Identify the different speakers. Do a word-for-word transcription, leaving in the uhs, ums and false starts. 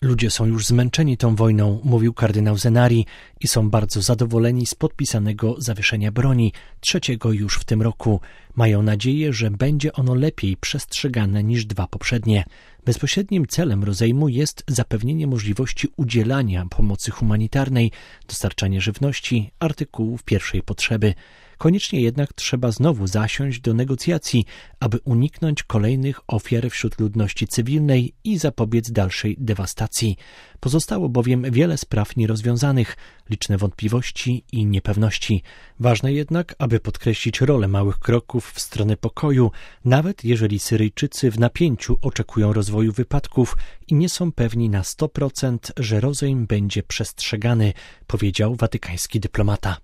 Speaker 1: Ludzie są już zmęczeni tą wojną, mówił kardynał Zenari, i są bardzo zadowoleni z podpisanego zawieszenia broni, trzeciego już w tym roku. Mają nadzieję, że będzie ono lepiej przestrzegane niż dwa poprzednie. Bezpośrednim celem rozejmu jest zapewnienie możliwości udzielania pomocy humanitarnej, dostarczanie żywności, artykułów pierwszej potrzeby. Koniecznie jednak trzeba znowu zasiąść do negocjacji, aby uniknąć kolejnych ofiar wśród ludności cywilnej i zapobiec dalszej dewastacji. Pozostało bowiem wiele spraw nierozwiązanych, liczne wątpliwości i niepewności. Ważne jednak, aby podkreślić rolę małych kroków w stronę pokoju, nawet jeżeli Syryjczycy w napięciu oczekują rozwoju wypadków i nie są pewni na sto procent, że rozejm będzie przestrzegany, powiedział watykański dyplomata.